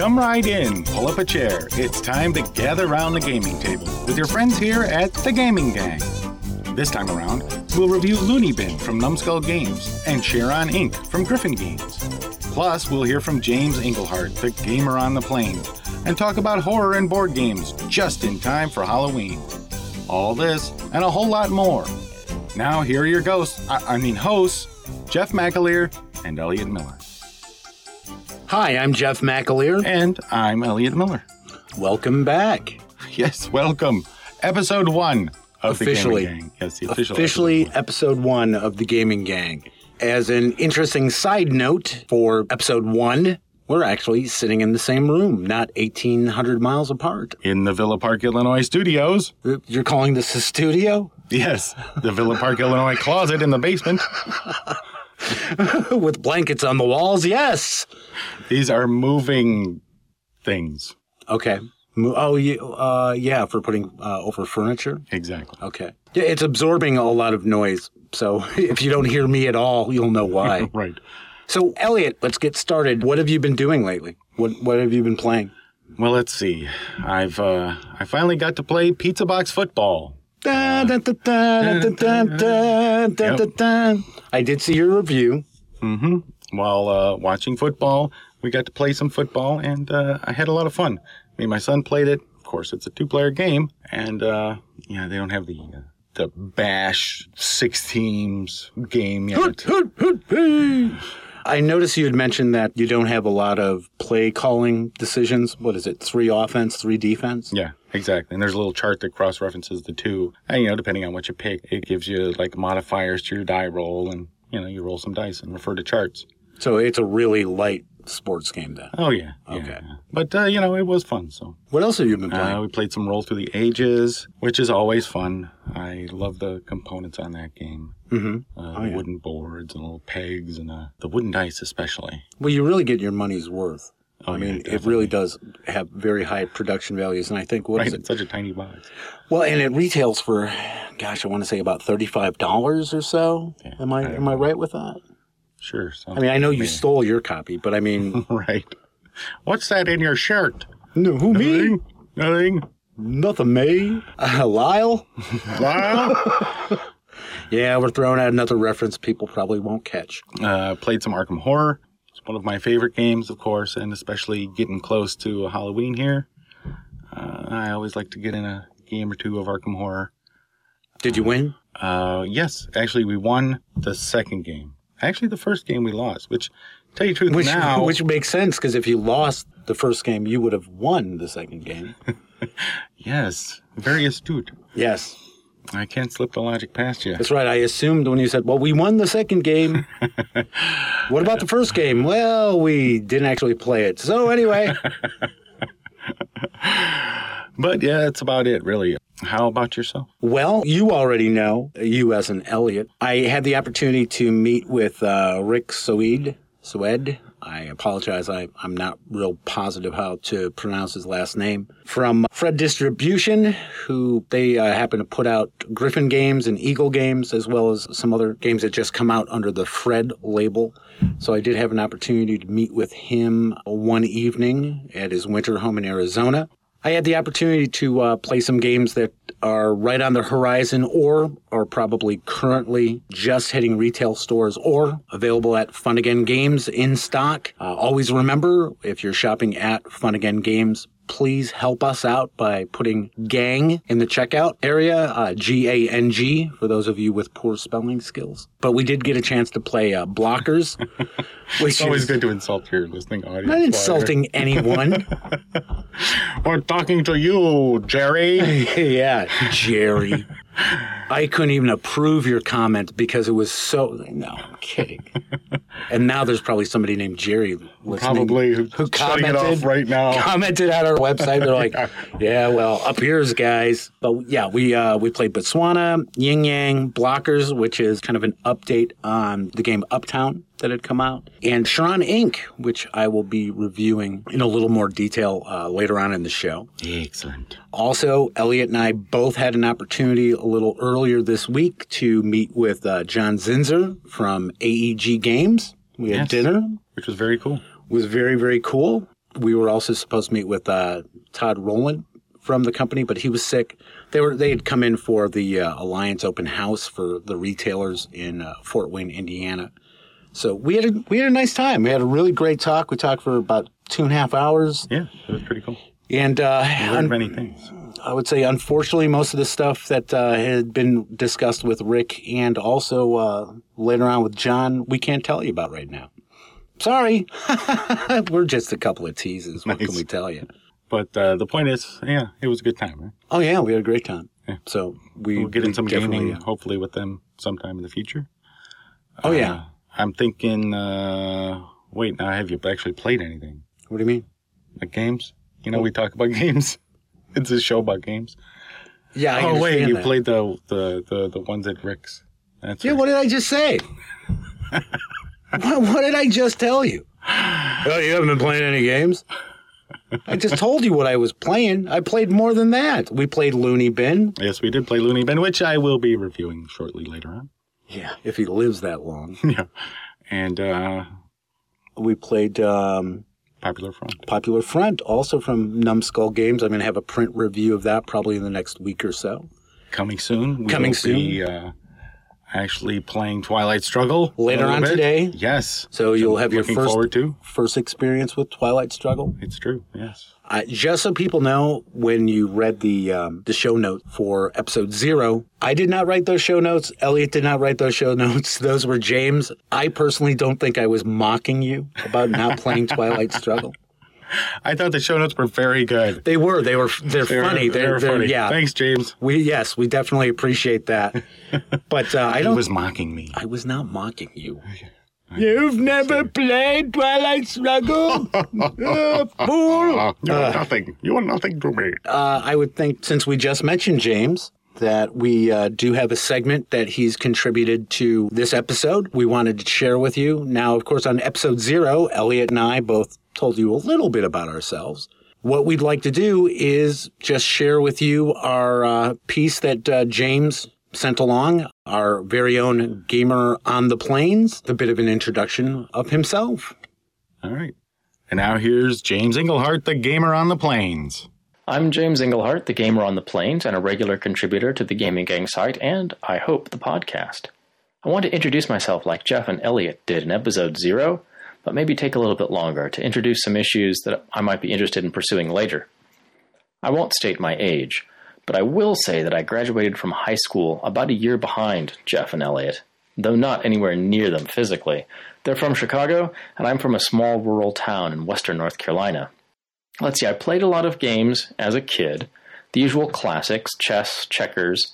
Come right in, pull up a chair. It's time to gather around the gaming table with your friends here at The Gaming Gang. This time around, we'll review Looney Bin from Numbskull Games and Charon Inc. from Griffin Games. Plus, we'll hear from James Englehart, the gamer on the plane, and talk about horror and board games just in time for Halloween. All this and a whole lot more. Now, here are your hosts, Jeff McAleer and Elliot Miller. Hi, I'm Jeff McAleer. And I'm Elliot Miller. Welcome back. Yes, welcome. Episode 1 of The Gaming Gang. Yes, the officially episode 1 of The Gaming Gang. As an interesting side note for episode 1, we're actually sitting in the same room, not 1,800 miles apart. In the Villa Park, Illinois studios. You're calling this a studio? Yes, the Villa Park, Illinois closet in the basement. With blankets on the walls, yes. These are moving things. Okay. For putting over furniture? Exactly. Okay. Yeah, it's absorbing a lot of noise, so if you don't hear me at all, you'll know why. Right. So, Elliot, let's get started. What have you been doing lately? What have you been playing? Well, let's see. I finally got to play Pizza Box Football. I did see your review. Mm-hmm. While watching football, we got to play some football, and I had a lot of fun. Me and my son played it. Of course, it's a 2-player game, and they don't have the bash 6 teams game yet. I noticed you had mentioned that you don't have a lot of play calling decisions. What is it? 3 offense, 3 defense? Yeah, exactly. And there's a little chart that cross-references the two. And, depending on what you pick, it gives you like modifiers to your die roll, and, you roll some dice and refer to charts. So it's a really light sports game then? Oh, yeah. Okay. Yeah. But, it was fun, so. What else have you been playing? We played some Roll Through the Ages, which is always fun. I love the components on that game. Mm-hmm. Wooden boards and little pegs and the wooden dice especially. Well, you really get your money's worth. It really does have very high production values, and I think, what is it? It's such a tiny box. Well, and it retails for, I want to say about $35 or so. Yeah, am I right with that? Sure. I know you stole your copy, but Right. What's that in your shirt? No, who, me? Nothing. Nothing, me. Lyle? Lyle? Yeah, we're throwing out another reference people probably won't catch. Played some Arkham Horror. It's one of my favorite games, of course, and especially getting close to Halloween here. I always like to get in a game or two of Arkham Horror. Did you win? Yes. Actually, we won the second game. Actually, the first game we lost, which, to tell you the truth, now... Which makes sense, because if you lost the first game, you would have won the second game. Yes. Very astute. Yes. I can't slip the logic past you. That's right. I assumed when you said, well, we won the second game. What about the first game? Well, we didn't actually play it. So anyway. But yeah, that's about it, really. How about yourself? Well, you already know, you as an Elliot. I had the opportunity to meet with Rick Soed. I apologize. I'm not real positive how to pronounce his last name. From Fred Distribution, who they happen to put out Griffin Games and Eagle Games, as well as some other games that just come out under the Fred label. So I did have an opportunity to meet with him one evening at his winter home in Arizona. I had the opportunity to play some games that are right on the horizon or are probably currently just hitting retail stores or available at Fun Again Games in stock. Always remember, if you're shopping at Fun Again Games, please help us out by putting gang in the checkout area, G-A-N-G, for those of you with poor spelling skills. But we did get a chance to play Blockers. It's always good to insult your listening audience. Not insulting anyone. We're talking to you, Jerry. Yeah, Jerry. I couldn't even approve your comment because it was so... No, I'm kidding. And now there's probably somebody named Jerry listening. Probably who commented it off right now. Commented at our website. They're like, yeah, well, up yours, guys. But yeah, we played Botswana, Yin Yang, Blockers, which is kind of an update on the game Uptown that had come out, and Charon Inc., which I will be reviewing in a little more detail later on in the show. Excellent. Also, Elliot and I both had an opportunity a little earlier this week to meet with John Zinzer from AEG Games. We had dinner. Which was very cool. It was very, very cool. We were also supposed to meet with Todd Rowland from the company, but he was sick. They had come in for the Alliance open house for the retailers in Fort Wayne, Indiana. So we had a nice time. We had a really great talk. We talked for about 2.5 hours. Yeah, it was pretty cool. And learned many things. I would say, unfortunately, most of the stuff that had been discussed with Rick and also later on with John, we can't tell you about right now. Sorry. We're just a couple of teases. What can we tell you? But the point is, yeah, it was a good time, right? Oh, yeah, we had a great time. Yeah. So we'll get in some gaming, hopefully, with them sometime in the future. Oh, yeah. I'm thinking, wait, now have you actually played anything? What do you mean? Like games? You know, we talk about games. It's a show about games. Yeah, I understand wait, you that. played the ones at Rick's. That's yeah, right. what did I just say? what did I just tell you? Oh, you haven't been playing any games? I just told you what I was playing. I played more than that. We played Looney Bin. Yes, we did play Looney Bin, which I will be reviewing shortly later on. Yeah, if he lives that long. Yeah. And we played Popular Front, also from Numbskull Games. I'm going to have a print review of that probably in the next week or so. Coming soon. Coming soon. Be actually playing Twilight Struggle later on today. Yes. So you'll have your forward first experience with Twilight Struggle. It's true. Yes. Just so people know, when you read the show note for episode 0, I did not write those show notes. Elliot did not write those show notes. Those were James. I personally don't think I was mocking you about not playing Twilight Struggle. I thought the show notes were very good. They're funny. They're funny. Yeah. Thanks, James. We definitely appreciate that. But He was mocking me. I was not mocking you. You've never played Twilight Struggle? Fool! You are nothing. You are nothing to me. I would think, since we just mentioned James, that we do have a segment that he's contributed to this episode we wanted to share with you. Now, of course, on episode 0, Elliot and I both told you a little bit about ourselves. What we'd like to do is just share with you our piece that James sent along, our very own Gamer on the Plains, a bit of an introduction of himself. All right. And now here's James Englehart, the Gamer on the Plains. I'm James Englehart, the Gamer on the Plains, and a regular contributor to the Gaming Gang site, and I hope the podcast. I want to introduce myself like Jeff and Elliot did in episode 0, but maybe take a little bit longer to introduce some issues that I might be interested in pursuing later. I won't state my age, but I will say that I graduated from high school about a year behind Jeff and Elliot, though not anywhere near them physically. They're from Chicago, and I'm from a small rural town in western North Carolina. Let's see, I played a lot of games as a kid, the usual classics, chess, checkers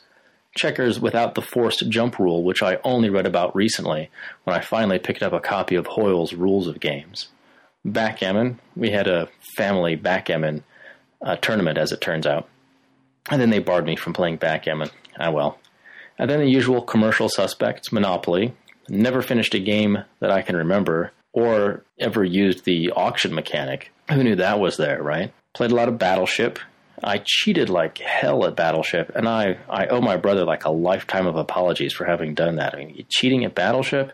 without the forced jump rule, which I only read about recently when I finally picked up a copy of Hoyle's Rules of Games. Backgammon, we had a family backgammon tournament, as it turns out. And then they barred me from playing backgammon. Well. And then the usual commercial suspects, Monopoly. Never finished a game that I can remember, or ever used the auction mechanic. Who knew that was there, right? Played a lot of Battleship. I cheated like hell at Battleship, and I owe my brother like a lifetime of apologies for having done that. I mean, cheating at Battleship?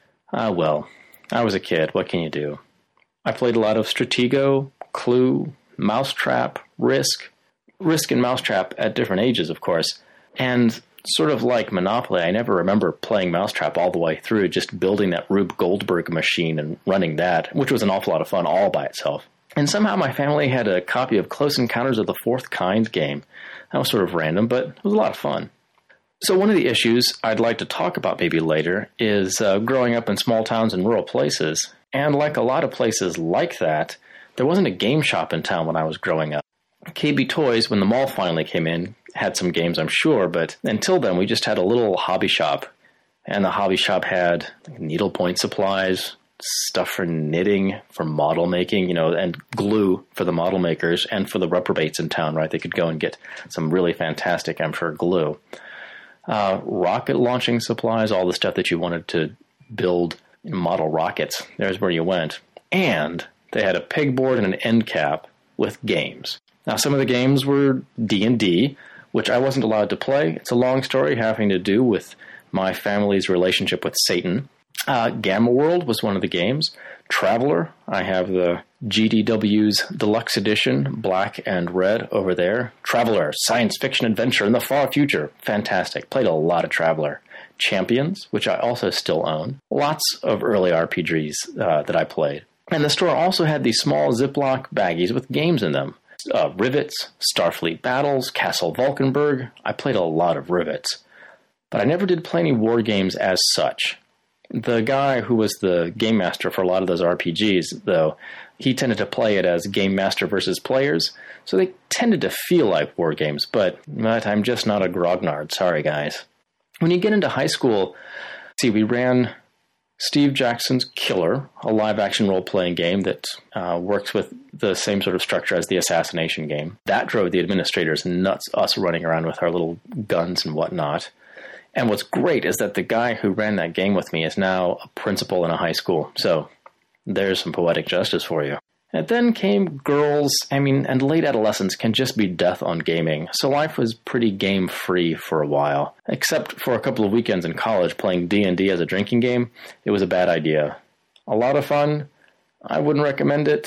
Well, I was a kid. What can you do? I played a lot of Stratego, Clue, Mousetrap, Risk. Risk and Mousetrap at different ages, of course. And sort of like Monopoly, I never remember playing Mousetrap all the way through, just building that Rube Goldberg machine and running that, which was an awful lot of fun all by itself. And somehow my family had a copy of Close Encounters of the Fourth Kind game. That was sort of random, but it was a lot of fun. So one of the issues I'd like to talk about maybe later is growing up in small towns and rural places. And like a lot of places like that, there wasn't a game shop in town when I was growing up. KB Toys, when the mall finally came in, had some games, I'm sure, but until then we just had a little hobby shop. And the hobby shop had needlepoint supplies, stuff for knitting, for model making, and glue for the model makers and for the reprobates in town, right? They could go and get some really fantastic, I'm sure, glue. Rocket launching supplies, all the stuff that you wanted to build model rockets. There's where you went. And they had a pegboard and an end cap with games. Now, some of the games were D&D, which I wasn't allowed to play. It's a long story having to do with my family's relationship with Satan. Gamma World was one of the games. Traveler, I have the GDW's Deluxe Edition, Black and Red over there. Traveler, science fiction adventure in the far future. Fantastic. Played a lot of Traveler. Champions, which I also still own. Lots of early RPGs that I played. And the store also had these small Ziploc baggies with games in them. Rivets, Starfleet Battles, Castle Valkenburg. I played a lot of Rivets. But I never did play any war games as such. The guy who was the game master for a lot of those RPGs, though, he tended to play it as game master versus players, so they tended to feel like war games, but I'm just not a grognard. Sorry, guys. When you get into high school, we ran Steve Jackson's Killer, a live-action role-playing game that works with the same sort of structure as the Assassination game. That drove the administrators nuts, us running around with our little guns and whatnot. And what's great is that the guy who ran that game with me is now a principal in a high school. So there's some poetic justice for you. And then came girls, and late adolescence can just be death on gaming. So life was pretty game-free for a while. Except for a couple of weekends in college playing D&D as a drinking game, it was a bad idea. A lot of fun. I wouldn't recommend it.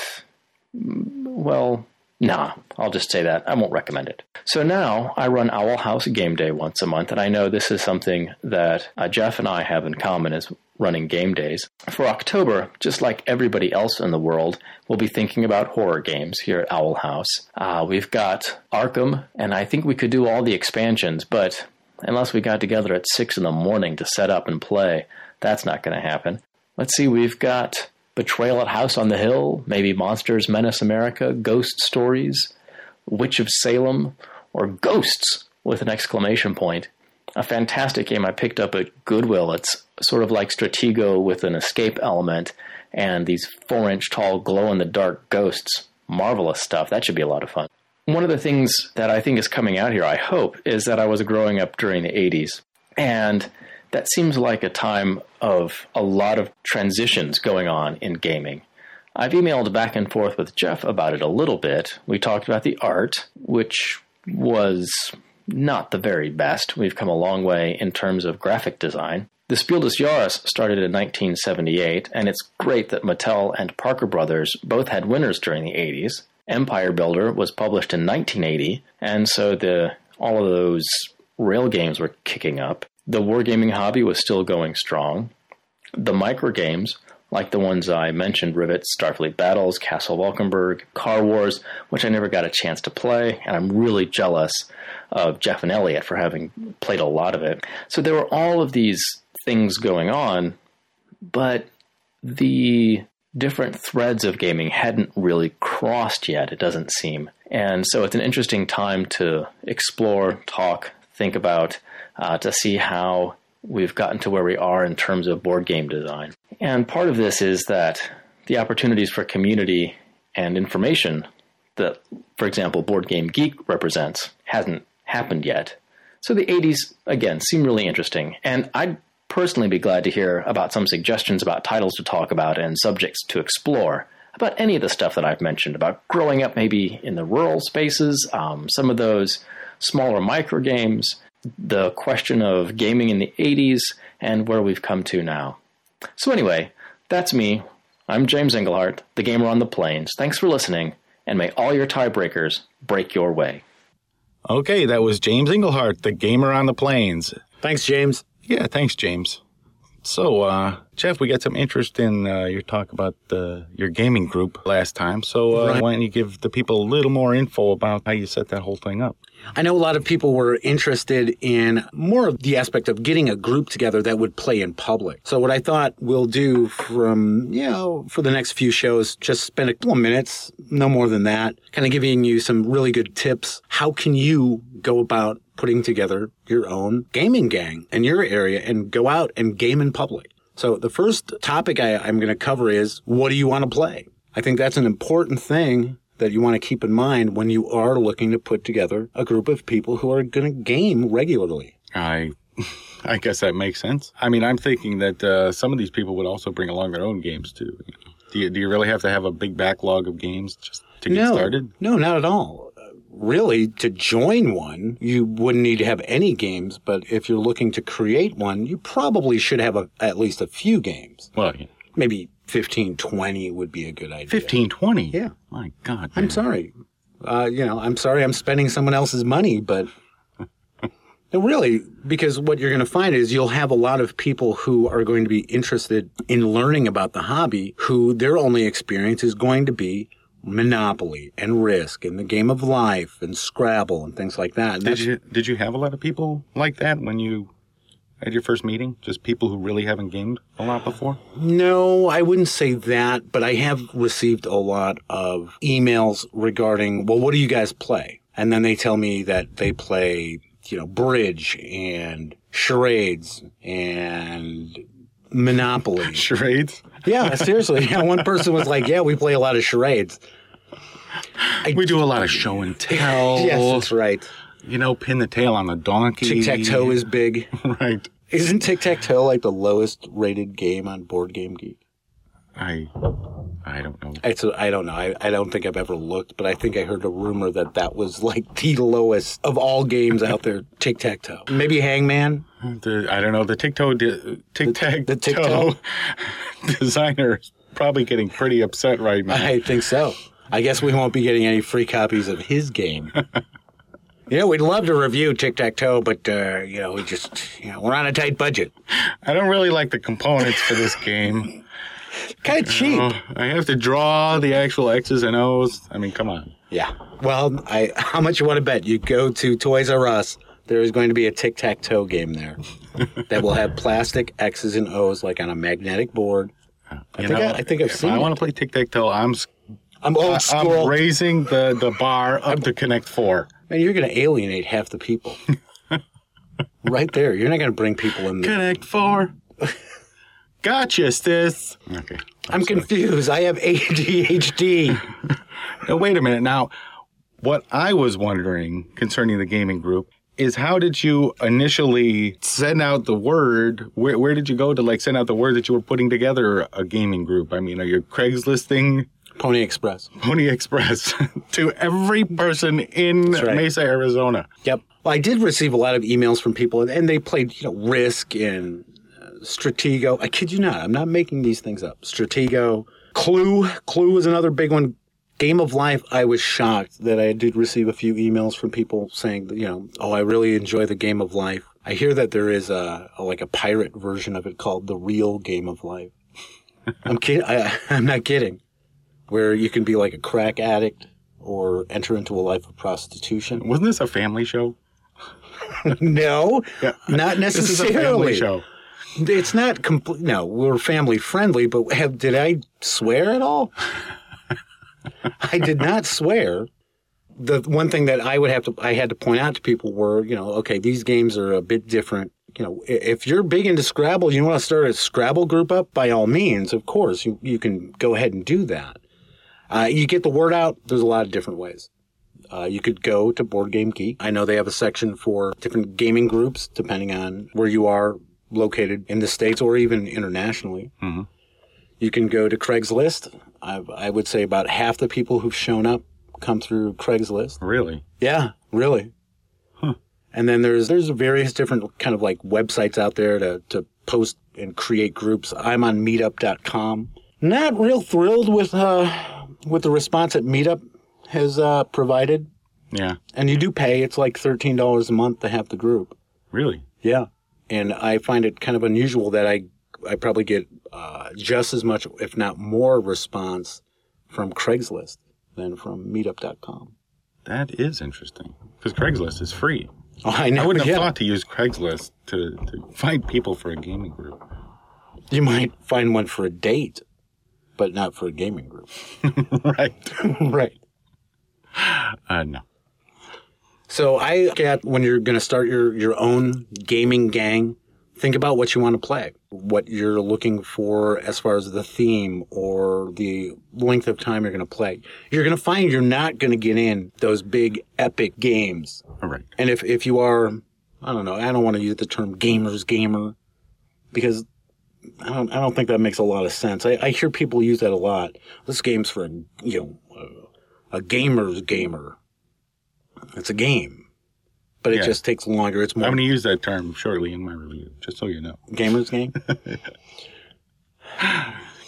Well, nah, I'll just say that. I won't recommend it. So now I run Owl House Game Day once a month, and I know this is something that Jeff and I have in common is running game days. For October, just like everybody else in the world, we'll be thinking about horror games here at Owl House. We've got Arkham, and I think we could do all the expansions, but unless we got together at 6 in the morning to set up and play, that's not going to happen. Let's see, we've got Betrayal at House on the Hill, maybe Monsters Menace America, Ghost Stories, Witch of Salem, or Ghosts with an exclamation point. A fantastic game I picked up at Goodwill. It's sort of like Stratego with an escape element and these 4-inch tall glow-in-the-dark ghosts. Marvelous stuff. That should be a lot of fun. One of the things that I think is coming out here, I hope, is that I was growing up during the 80s. And that seems like a time of a lot of transitions going on in gaming. I've emailed back and forth with Jeff about it a little bit. We talked about the art, which was not the very best. We've come a long way in terms of graphic design. The Spiel des Jahres started in 1978, and it's great that Mattel and Parker Brothers both had winners during the 80s. Empire Builder was published in 1980, and so all of those rail games were kicking up. The wargaming hobby was still going strong. The micro games, like the ones I mentioned, Rivets, Starfleet Battles, Castle Valkenburg, Car Wars, which I never got a chance to play, and I'm really jealous of Jeff and Elliot for having played a lot of it. So there were all of these things going on, but the different threads of gaming hadn't really crossed yet, it doesn't seem. And so it's an interesting time to explore, talk, think about, to see how we've gotten to where we are in terms of board game design. And part of this is that the opportunities for community and information that, for example, Board Game Geek represents hasn't happened yet. So the 80s, again, seem really interesting. And I'd personally be glad to hear about some suggestions about titles to talk about and subjects to explore, about any of the stuff that I've mentioned, about growing up maybe in the rural spaces, some of those smaller micro games, the question of gaming in the 80s, and where we've come to now. So anyway, that's me. I'm James Engelhardt, the gamer on the plains. Thanks for listening, and may all your tiebreakers break your way. Okay, that was James Engelhardt, the gamer on the plains. Thanks, James. Yeah, thanks, James. So, Jeff, we got some interest in your talk about your gaming group last time. So Why don't you give the people a little more info about how you set that whole thing up? I know a lot of people were interested in more of the aspect of getting a group together that would play in public. So what I thought we'll do for the next few shows, just spend a couple of minutes, no more than that, kind of giving you some really good tips. How can you go about putting together your own gaming gang in your area and go out and game in public? So the first topic I'm going to cover is, what do you want to play? I think that's an important thing that you want to keep in mind when you are looking to put together a group of people who are going to game regularly. I guess that makes sense. I mean, I'm thinking that some of these people would also bring along their own games too. Do you really have to have a big backlog of games just to get started? No, not at all. Really, to join one, you wouldn't need to have any games, but if you're looking to create one, you probably should have at least a few games. Well, yeah. Maybe 15, 20 would be a good idea. 15, 20? Yeah. My God. I'm man. sorry. I'm sorry I'm spending someone else's money, but no, really, because what you're going to find is you'll have a lot of people who are going to be interested in learning about the hobby, who their only experience is going to be Monopoly and Risk and the Game of Life and Scrabble and things like that. Did you have a lot of people like that when you had your first meeting? Just people who really haven't gamed a lot before? No, I wouldn't say that, but I have received a lot of emails regarding, well, what do you guys play? And then they tell me that they play, bridge and charades and Monopoly. Charades? Yeah, seriously. Yeah, one person was like, yeah, we play a lot of charades. We do a lot of show and tell. Yes, that's right. Pin the tail on the donkey. Tic-tac-toe is big. Right. Isn't tic-tac-toe like the lowest rated game on Board Game Geek? I don't know. I don't know. I don't think I've ever looked, but I think I heard a rumor that was like the lowest of all games out there, tic-tac-toe. Maybe Hangman? I don't know. The tic-tac-toe designer is probably getting pretty upset right now. I think so. I guess we won't be getting any free copies of his game. We'd love to review tic-tac-toe, but, we just, we're on a tight budget. I don't really like the components for this game. Kind of cheap. I have to draw the actual X's and O's. I mean, come on. Yeah. Well, how much you want to bet? You go to Toys R Us, there is going to be a tic-tac-toe game there that will have plastic X's and O's like on a magnetic board. I think I've seen it. I want to play tic-tac-toe. I'm old school. I'm raising the bar up to Connect 4. Man, you're going to alienate half the people. Right there. You're not going to bring people in there. Connect 4. Gotcha, sis. Okay. I'm confused. I have ADHD. Now, wait a minute. Now, what I was wondering concerning the gaming group is how did you initially send out the word? Where did you go to send out the word that you were putting together a gaming group? I mean, are you Craigslisting? Pony Express to every person in Mesa, Arizona. Yep. Well, I did receive a lot of emails from people, and they played, Risk and Stratego. I kid you not. I'm not making these things up. Stratego. Clue. Clue was another big one. Game of Life. I was shocked that I did receive a few emails from people saying that, I really enjoy the Game of Life. I hear that there is a pirate version of it called The Real Game of Life. I'm kidding. I'm not kidding. Where you can be like a crack addict or enter into a life of prostitution. Wasn't this a family show? No, not necessarily. This is a family show. It's not complete. No, we're family friendly, but did I swear at all? I did not swear. The one thing that I had to point out to people were, okay, these games are a bit different. If you're big into Scrabble, you want to start a Scrabble group up, by all means, of course, you can go ahead and do that. You get the word out. There's a lot of different ways. You could go to Board Game Geek. I know they have a section for different gaming groups, depending on where you are located in the States or even internationally. Mm-hmm. You can go to Craigslist. I would say about half the people who've shown up come through Craigslist. Really? Yeah, really. Huh. And then there's various different kind of like websites out there to post and create groups. I'm on meetup.com. Not real thrilled with the response that Meetup has provided. Yeah. And you do pay. It's like $13 a month to have the group. Really? Yeah. And I find it kind of unusual that I probably get just as much, if not more, response from Craigslist than from Meetup.com. That is interesting. Because Craigslist is free. Oh, I know. I wouldn't have thought to use Craigslist to find people for a gaming group. You might find one for a date, but not for a gaming group. Right. Right. No. So I get when you're going to start your own gaming gang, think about what you want to play, what you're looking for as far as the theme or the length of time you're going to play. You're going to find you're not going to get in those big epic games. All right. And if you are, I don't know, I don't want to use the term gamer's gamer because I don't think that makes a lot of sense. I hear people use that a lot. This game's for a gamer's gamer. It's a game, but it just takes longer. It's more. I'm going to use that term shortly in my review, just so you know. Gamer's game?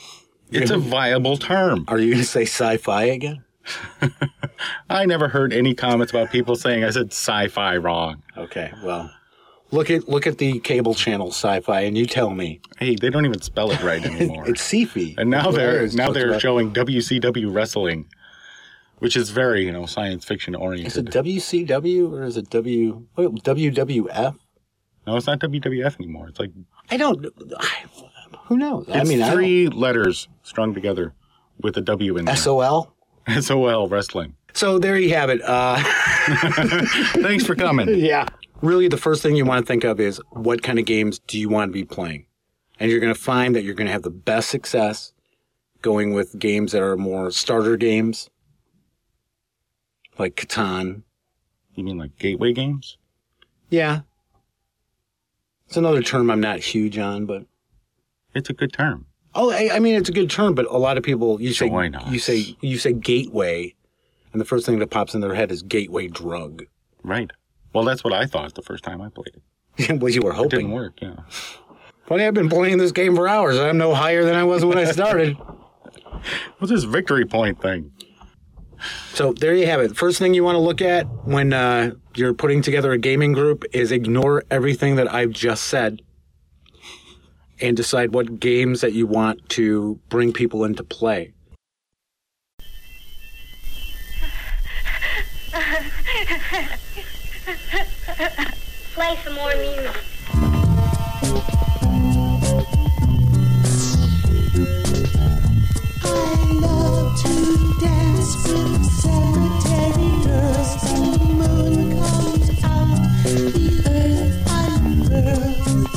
It's a viable term. Are you going to say sci-fi again? I never heard any comments about people saying I said sci-fi wrong. Okay, well, look at the cable channel Sci-Fi, and you tell me. Hey, they don't even spell it right anymore. It's Sci-Fi. And now they're showing WCW wrestling, which is very science fiction oriented. Is it WCW or is it WWF? No, it's not WWF anymore. It's like who knows? It's three letters strung together with a W in there. SOL. SOL Wrestling. So there you have it. Thanks for coming. Yeah. Really, the first thing you want to think of is what kind of games do you want to be playing? And you're going to find that you're going to have the best success going with games that are more starter games, like Catan. You mean like gateway games? Yeah. It's another term I'm not huge on, but it's a good term. Oh, I mean, it's a good term, but a lot of people, you say gateway, and the first thing that pops in their head is gateway drug. Right. Well, that's what I thought the first time I played it. Well, you were hoping. It didn't work, yeah. Funny, I've been playing this game for hours. I'm no higher than I was when I started. What's this victory point thing? So there you have it. First thing you want to look at when you're putting together a gaming group is ignore everything that I've just said and decide what games that you want to bring people into play. Play some more music. I love to dance with cemetery girls. When the moon comes out, the earth unfurls.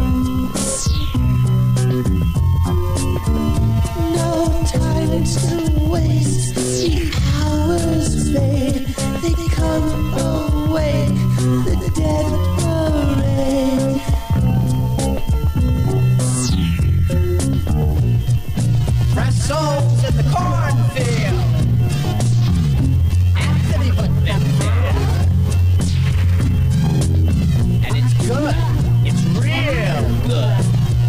No time to waste. The hours fade. They come awake. The dead parade. Fresh souls in the cornfield. Anthony put them there. And it's good. It's real good.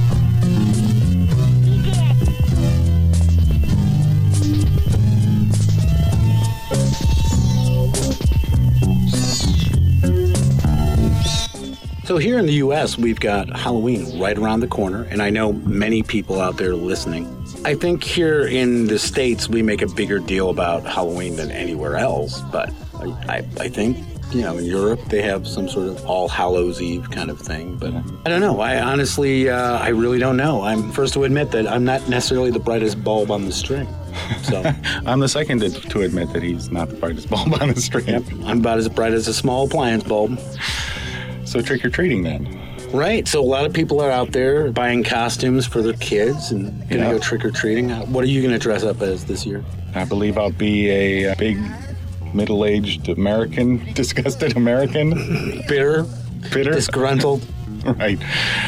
So here in the U.S., we've got Halloween right around the corner, and I know many people out there listening. I think here in the States, we make a bigger deal about Halloween than anywhere else, but I think, in Europe, they have some sort of All Hallows Eve kind of thing, but I don't know. I honestly, I really don't know. I'm first to admit that I'm not necessarily the brightest bulb on the string. So I'm the second to admit that he's not the brightest bulb on the string. Yep, I'm about as bright as a small appliance bulb. So trick-or-treating then. Right. So a lot of people are out there buying costumes for their kids and going to go trick-or-treating. What are you going to dress up as this year? I believe I'll be a big, middle-aged American, disgusted American. Bitter. Disgruntled. Right.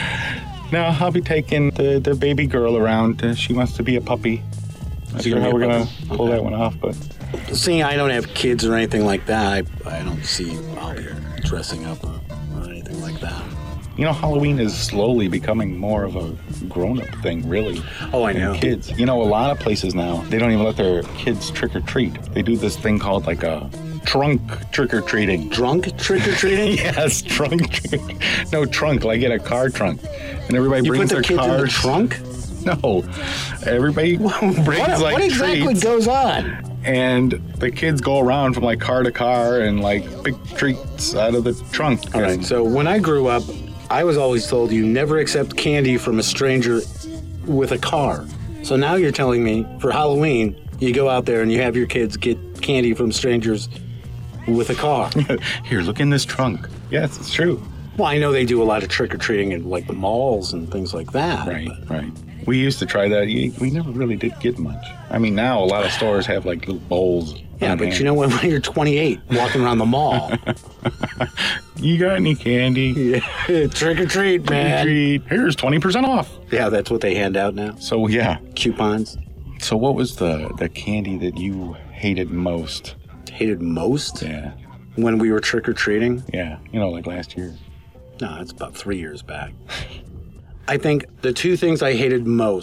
Now, I'll be taking the baby girl around. She wants to be a puppy. Not sure how we're going to pull that one off, but... Seeing I don't have kids or anything like that, I don't see I'll be dressing up or anything like that. Halloween is slowly becoming more of a grown-up thing, really. Oh, I know. Kids. A lot of places now, they don't even let their kids trick-or-treat. They do this thing called, like, a trunk trick-or-treating. Drunk trick-or-treating? Yes, trunk trick. No, trunk, like in a car trunk. And everybody brings their cars. You put the kids in the trunk? No. Everybody brings, what exactly treats. goes on? And the kids go around from, like, car to car and, like, pick treats out of the trunk. All right, so when I grew up, I was always told you never accept candy from a stranger with a car. So now you're telling me for Halloween, you go out there and you have your kids get candy from strangers with a car. Here, look in this trunk. Yes, it's true. Well, I know they do a lot of trick-or-treating in, like, the malls and things like that. Right. We used to try that. We never really did get much. I mean, now a lot of stores have, like, little bowls. Yeah, but you know when you're 28 walking around the mall. You got any candy? Yeah. Trick or treat, man. Here's 20% off. Yeah, that's what they hand out now. So, yeah. Coupons. So what was the candy that you hated most? Hated most? Yeah. When we were trick-or-treating? Yeah, like last year. No, it's about 3 years back. I think the two things I hated most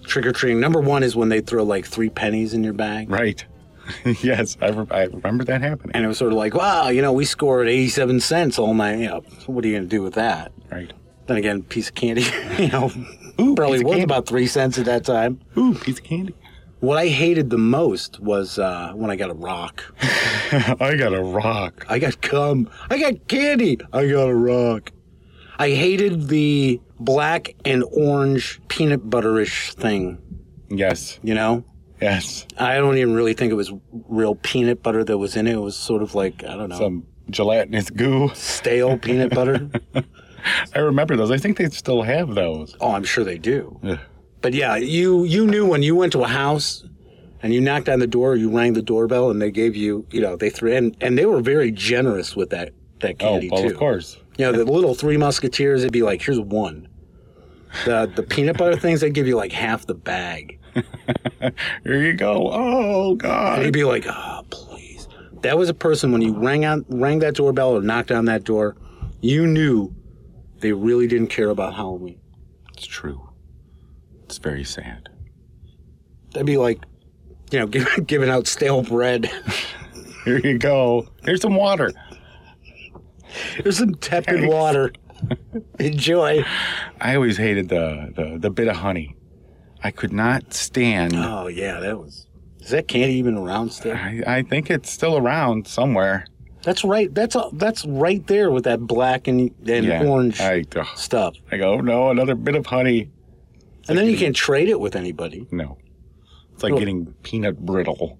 trick-or-treating. Number one is when they throw like 3 pennies in your bag. Right. Yes, I remember that happening. And it was sort of like, wow, we scored 87 cents all night. What are you going to do with that? Right. Then again, piece of candy, Ooh, probably piece of worth candy. about 3 cents at that time. Ooh, piece of candy. What I hated the most was when I got a rock. I got a rock. I got cum. I got candy. I got a rock. I hated the black and orange peanut butterish thing, Yes. Yes. I don't even really think it was real peanut butter that was in it. It was sort of like, I don't know, Some gelatinous goo. stale peanut butter. I remember those. I think they still have those. Oh, I'm sure they do. Ugh. But yeah, you knew when you went to a house and you knocked on the door, you rang the doorbell, and they gave you, they threw and they were very generous with that candy well, too. of course. The little 3 Musketeers, it'd be like, here's one. The peanut butter things, they'd give you like half the bag. Here you go. Oh, And God. he'd be like, oh, please. That was a person, when you rang that doorbell or knocked on that door, you knew they really didn't care about Halloween. It's true. It's very sad. That'd be like, giving out stale bread. Here you go. Here's some water. There's some tepid water. Enjoy. I always hated the bit of honey. I could not stand. Oh, yeah, is that candy even around still? I think it's still around somewhere. That's right. That's right there with that black and orange stuff. I go, no, another bit of honey. And then you can't trade it with anybody. No. It's like getting peanut brittle.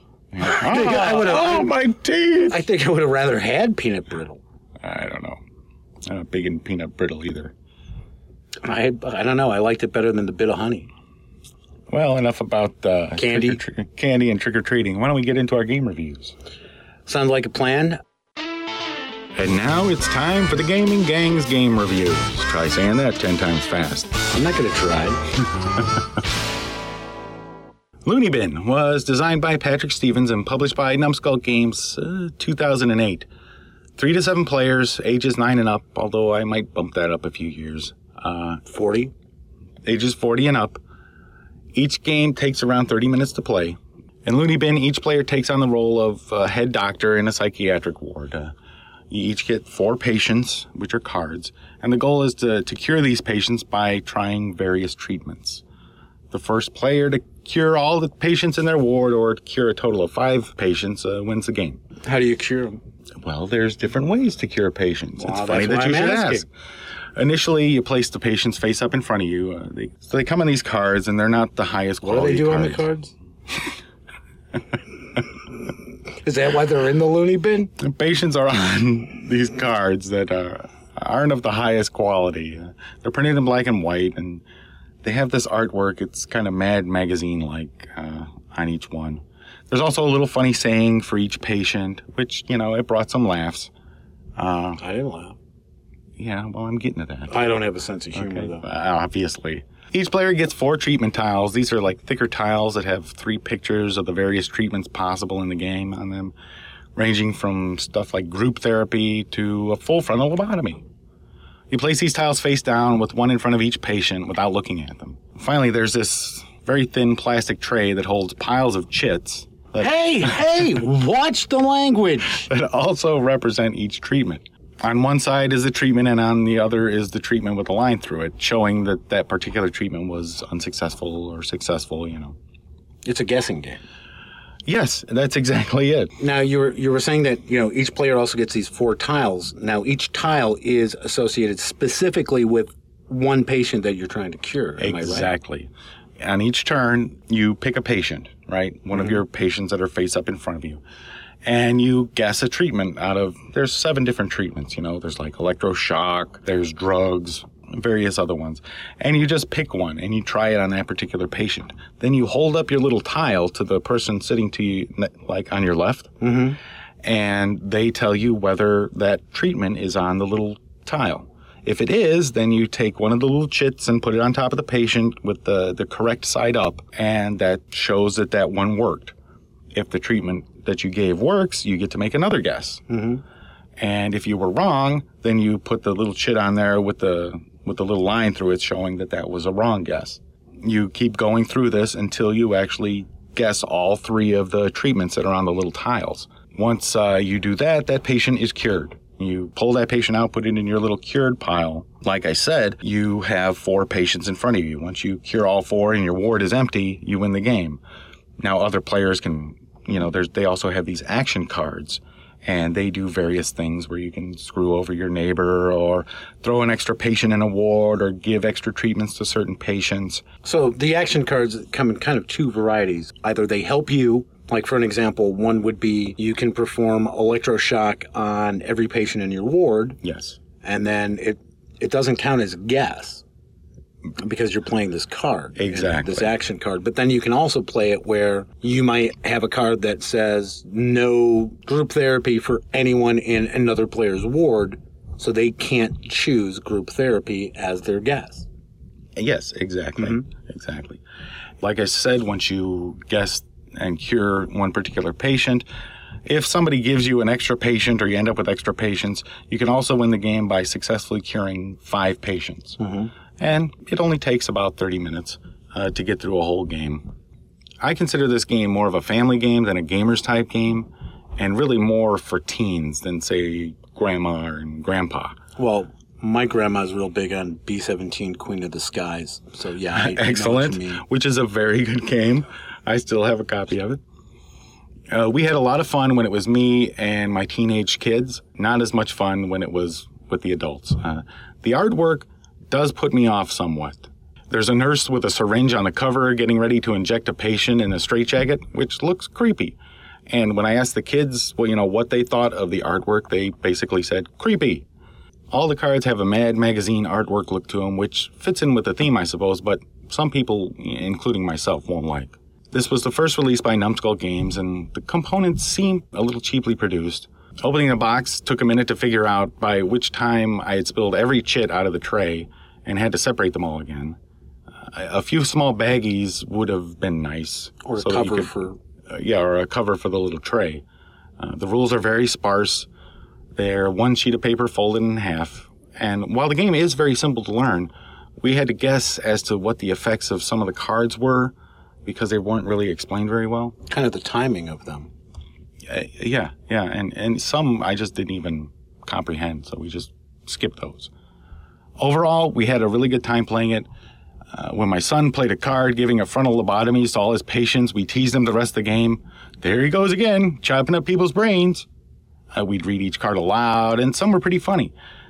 I my teeth. I think I would have rather had peanut brittle. I don't know. I'm not big in peanut brittle either. I don't know. I liked it better than the bit of honey. Well, enough about Candy. Candy and trick-or-treating. Why don't we get into our game reviews? Sounds like a plan. And now it's time for the Gaming Gang's game reviews. Try saying that 10 times fast. I'm not going to try. Looney Bin was designed by Patrick Stevens and published by Numbskull Games 2008. 3 to 7 players, ages 9 and up, although I might bump that up a few years. 40. Ages 40 and up. Each game takes around 30 minutes to play. In Looney Bin, each player takes on the role of a head doctor in a psychiatric ward. You each get 4 patients, which are cards, and the goal is to cure these patients by trying various treatments. The first player to cure all the patients in their ward or to cure a total of 5 patients wins the game. How do you cure them? Well, there's different ways to cure patients. Wow, it's funny that's that you why should I'm asking. ask. Initially, you place the patients face up in front of you. They come on these cards, and they're not the highest What do quality they do on the cards? Is that why they're in the Looney Bin? The patients are on these cards that aren't of the highest quality. They're printed in black and white, and they have this artwork. It's kind of Mad Magazine-like on each one. There's also a little funny saying for each patient, which, it brought some laughs. I didn't laugh. Yeah, well, I'm getting to that. I don't have a sense of humor, Okay, though. obviously. Each player gets 4 treatment tiles. These are like thicker tiles that have 3 pictures of the various treatments possible in the game on them, ranging from stuff like group therapy to a full frontal lobotomy. You place these tiles face down with one in front of each patient without looking at them. Finally, there's this very thin plastic tray that holds piles of chits Hey, watch the language. that also represent each treatment. On one side is the treatment, and on the other is the treatment with a line through it, showing that that particular treatment was unsuccessful or successful, It's a guessing game. Yes, that's exactly it. Now, you were saying that, each player also gets these 4 tiles. Now, each tile is associated specifically with one patient that you're trying to cure. Am I right? Exactly. On each turn, you pick a patient, right? One of your patients that are face up in front of you. And you guess a treatment there's 7 different treatments, there's like electroshock, there's drugs, various other ones. And you just pick one and you try it on that particular patient. Then you hold up your little tile to the person sitting to you, like on your left. Mm-hmm. And they tell you whether that treatment is on the little tile. If it is, then you take one of the little chits and put it on top of the patient with the correct side up, and that shows that one worked. If the treatment that you gave works, you get to make another guess. Mm-hmm. And if you were wrong, then you put the little chit on there with the little line through it showing that was a wrong guess. you keep going through this until you actually guess all 3 of the treatments that are on the little tiles. Once you do that, that patient is cured. You pull that patient out, put it in your little cured pile. Like I said, you have 4 patients in front of you. Once you cure all 4 and your ward is empty, you win the game. Now, other players can, they also have these action cards, and they do various things where you can screw over your neighbor or throw an extra patient in a ward or give extra treatments to certain patients. So the action cards come in kind of 2 varieties. Either they help you, like for an example, one would be you can perform electroshock on every patient in your ward. Yes. And then it doesn't count as a guess because you're playing this card. Exactly. This action card. But then you can also play it where you might have a card that says no group therapy for anyone in another player's ward, so they can't choose group therapy as their guess. Yes, exactly. Exactly. Like I said, once you guess and cure one particular patient, if somebody gives you an extra patient or you end up with extra patients, you can also win the game by successfully curing 5 patients. And it only takes about 30 minutes to get through a whole game. I consider this game more of a family game than a gamer's type game, and really more for teens than, say, grandma and grandpa. Well, my grandma's real big on B-17 Queen of the Skies. So, yeah, I Excellent, know what you mean. Which is a very good game. I still have a copy of it. We had a lot of fun when it was me and my teenage kids. Not as much fun when it was with the adults. The artwork does put me off somewhat. There's a nurse with a syringe on the cover getting ready to inject a patient in a straitjacket, which looks creepy. And when I asked the kids, what they thought of the artwork, they basically said, creepy. All the cards have a Mad Magazine artwork look to them, which fits in with the theme, I suppose, but some people, including myself, won't like. This was the first release by Numskull Games, and the components seemed a little cheaply produced. Opening the box took a minute to figure out by which time I had spilled every chit out of the tray and had to separate them all again. A few small baggies would have been nice. Or a cover for... or a cover for the little tray. The rules are very sparse. They're 1 sheet of paper folded in half. And while the game is very simple to learn, we had to guess as to what the effects of some of the cards were because they weren't really explained very well. Kind of the timing of them. Yeah. And some I just didn't even comprehend, so we just skipped those. Overall, we had a really good time playing it. When my son played a card giving a frontal lobotomy to all his patients, we teased him the rest of the game. There he goes again, chopping up people's brains. We'd read each card aloud, and some were pretty funny.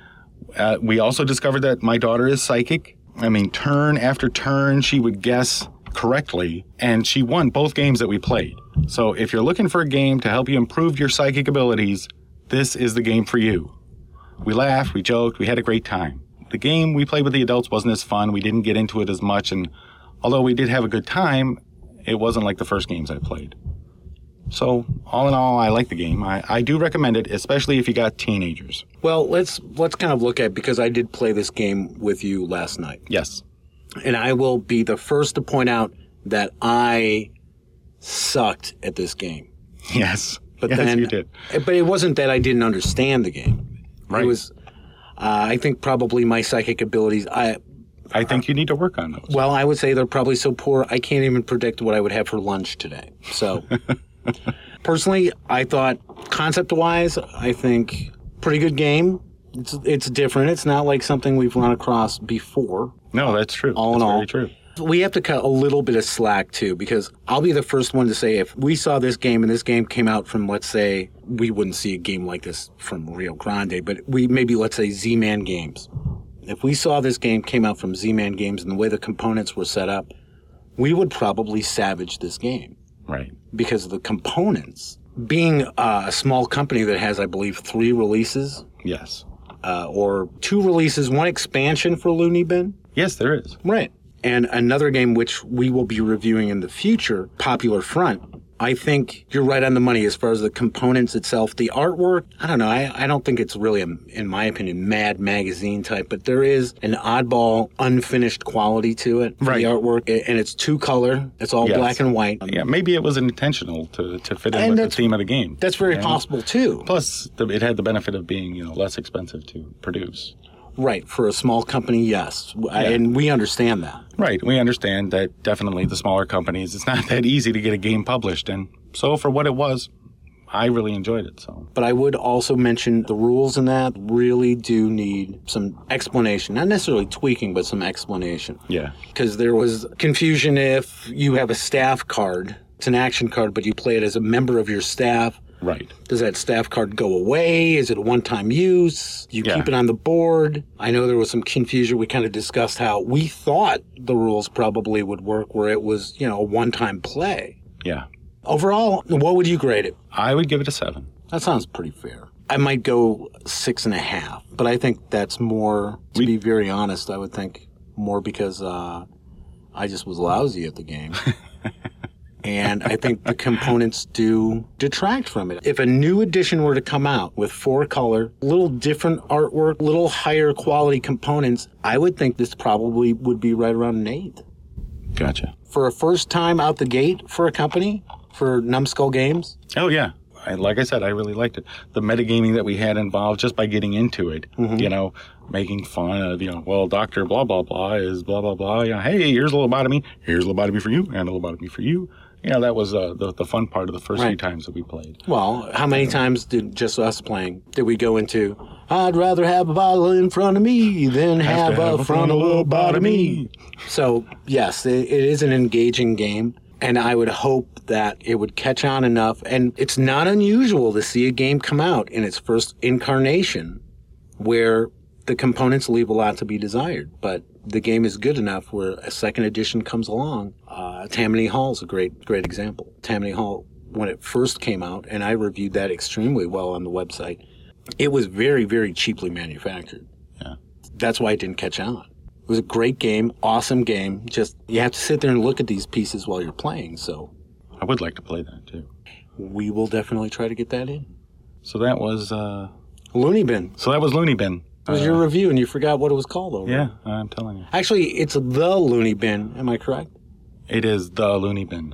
We also discovered that my daughter is psychic. Turn after turn, she would guess correctly, and she won both games that we played. So if you're looking for a game to help you improve your psychic abilities, this is the game for you. We laughed, we joked, we had a great time. The game we played with the adults wasn't as fun. We didn't get into it as much, and although we did have a good time, it wasn't like the first games I played. So, all in all, I like the game. I do recommend it, especially if you got teenagers. Well, let's kind of look at, because I did play this game with you last night. Yes. And I will be the first to point out that I sucked at this game. Yes. But yes, then, you did. But it wasn't that I didn't understand the game. Right. It was, I think probably my psychic abilities, I think you need to work on those. Well, I would say they're probably so poor, I can't even predict what I would have for lunch today. So, personally, I thought, concept-wise, I think pretty good game. It's different. It's not like something we've run across before. No, that's true. All in all. Very true. We have to cut a little bit of slack, too, because I'll be the first one to say if we saw this game and this game came out from, let's say, we wouldn't see a game like this from Rio Grande, but let's say, Z-Man Games. If we saw this game came out from Z-Man Games and the way the components were set up, we would probably savage this game. Right. Because of the components. Being a small company that has, I believe, 3 releases. Yes. Or 2 releases, 1 expansion for Looney Bin. Yes, there is. Right. And another game which we will be reviewing in the future, Popular Front. I think you're right on the money as far as the components itself. The artwork, I don't know. I don't think it's really, in my opinion, Mad Magazine type, but there is an oddball, unfinished quality to it. Right. The artwork, and it's 2-color. It's all black and white. Yeah, maybe it was intentional to fit in with the theme of the game. That's very possible, too. Plus, it had the benefit of being, less expensive to produce. Right. For a small company, yes. And we understand that. Right. We understand that definitely the smaller companies, it's not that easy to get a game published. And so for what it was, I really enjoyed it. So, but I would also mention the rules in that really do need some explanation. Not necessarily tweaking, but some explanation. Yeah. Because there was confusion if you have a staff card. It's an action card, but you play it as a member of your staff. Right. Does that staff card go away? Is it a one-time use? You keep it on the board? I know there was some confusion. We kind of discussed how we thought the rules probably would work where it was, a one-time play. Yeah. Overall, what would you grade it? I would give it a 7. That sounds pretty fair. I might go 6.5, but I think that's more, to be very honest, I would think more because I just was lousy at the game. And I think the components do detract from it. If a new edition were to come out with 4-color, little different artwork, little higher quality components, I would think this probably would be right around an 8. Gotcha. For a first time out the gate for a company, for Numbskull Games? Oh, yeah. Like I said, I really liked it. The metagaming that we had involved just by getting into it, making fun of, well, Dr. blah, blah, blah is blah, blah, blah. Hey, here's a lobotomy. Here's a lobotomy for you and a lobotomy for you. That was the fun part of the first few times that we played. Well, how many times did just us playing, did we go into, I'd rather have a bottle in front of me than have a frontal lobotomy. So, yes, it is an engaging game. And I would hope that it would catch on enough. And it's not unusual to see a game come out in its first incarnation where the components leave a lot to be desired. But the game is good enough where a second edition comes along. Tammany Hall is a great example. Tammany Hall, when it first came out, and I reviewed that extremely well on the website, it was very, very cheaply manufactured. Yeah. That's why it didn't catch on. It was a great game, awesome game. Just, you have to sit there and look at these pieces while you're playing, so. I would like to play that, too. We will definitely try to get that in. So that was, Looney Bin. So that was Looney Bin. It was your review, and you forgot what it was called, though. Yeah, I'm telling you. Actually, it's the Looney Bin. Am I correct? It is the Looney Bin.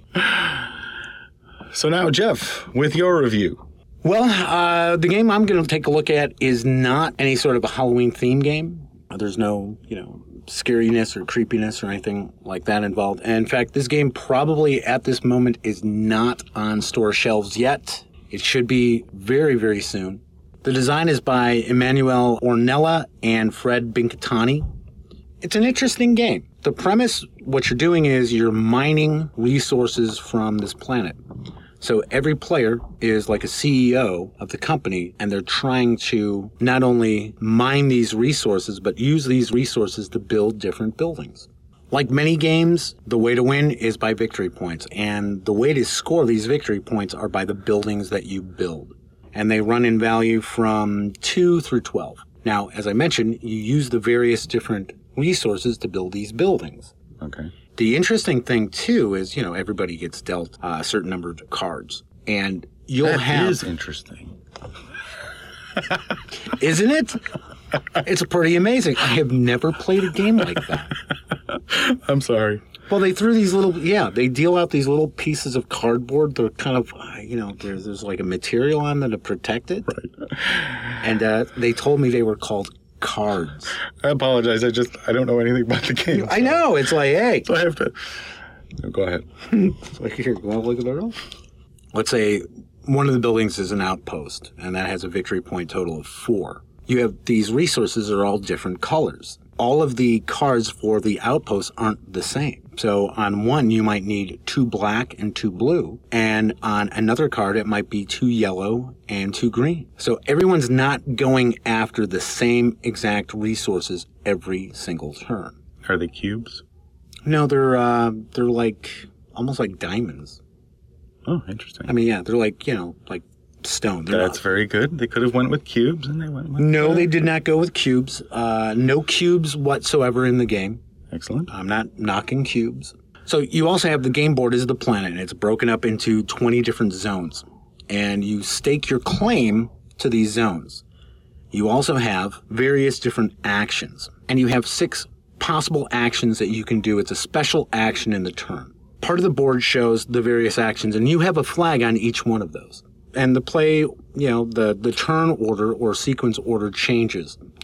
So now, Jeff, with your review. Well, the game I'm going to take a look at is not any sort of a Halloween theme game. There's no, scariness or creepiness or anything like that involved. And in fact, this game probably at this moment is not on store shelves yet. It should be very, very soon. The design is by Emmanuel Ornella and Fred Binkatani. It's an interesting game. The premise, what you're doing is you're mining resources from this planet. So every player is like a CEO of the company, and they're trying to not only mine these resources, but use these resources to build different buildings. Like many games, the way to win is by victory points, and the way to score these victory points are by the buildings that you build. And they run in value from 2 through 12. Now, as I mentioned, you use the various different resources to build these buildings. Okay. The interesting thing, too, is, everybody gets dealt a certain number of cards. And you'll have... That is interesting. Isn't it? It's pretty amazing. I have never played a game like that. I'm sorry. Well, they threw these they deal out these little pieces of cardboard. They're kind of, there's like a material on them to protect it. Right. And they told me they were called cards. I apologize. I don't know anything about the game. I know. It's like, hey. So I have to... No, go ahead. It's like, here, you want to look at that? Let's say one of the buildings is an outpost, and that has a victory point total of 4. You have these resources are all different colors. All of the cards for the outposts aren't the same. So on one, you might need 2 black and 2 blue. And on another card, it might be 2 yellow and 2 green. So everyone's not going after the same exact resources every single turn. Are they cubes? No, they're like, almost like diamonds. Oh, interesting. I mean, yeah, they're like, like stone. That's very good. They could have went with cubes, and they went with... No, they did not go with cubes. No cubes whatsoever in the game. Excellent. I'm not knocking cubes. So you also have the game board is the planet, and it's broken up into 20 different zones. And you stake your claim to these zones. You also have various different actions. And you have 6 possible actions that you can do. It's a special action in the turn. Part of the board shows the various actions, and you have a flag on each one of those. And the play, the turn order or sequence order changes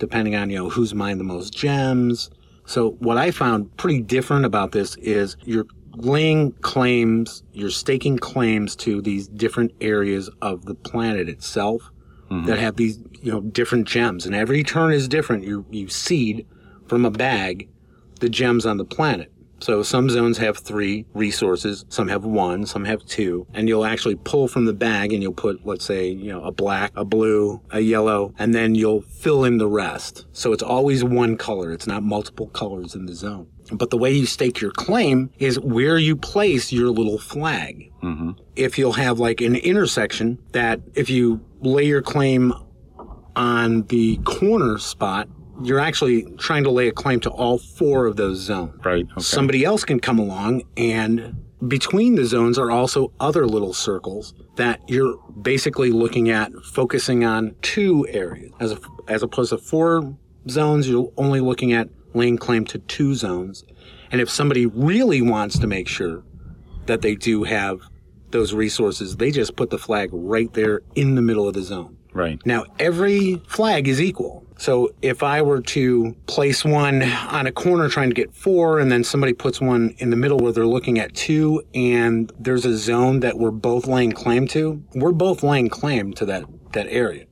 depending on, who's mined the most gems. So what I found pretty different about this is you're laying claims, you're staking claims to these different areas of the planet itself that have these, different gems. And every turn is different. You seed from a bag the gems on the planet. So some zones have 3 resources, some have 1, some have 2, and you'll actually pull from the bag and you'll put, let's say, a black, a blue, a yellow, and then you'll fill in the rest. So it's always one color. It's not multiple colors in the zone. But the way you stake your claim is where you place your little flag. If you'll have like an intersection that if you lay your claim on the corner spot, you're actually trying to lay a claim to all 4 of those zones. Right. Okay. Somebody else can come along, and between the zones are also other little circles that you're basically looking at focusing on 2 areas. As opposed to 4 zones, you're only looking at laying claim to 2 zones. And if somebody really wants to make sure that they do have those resources, they just put the flag right there in the middle of the zone. Right. Now, every flag is equal. So if I were to place one on a corner trying to get 4, and then somebody puts one in the middle where they're looking at 2, and there's a zone that we're both laying claim to, we're both laying claim to that area.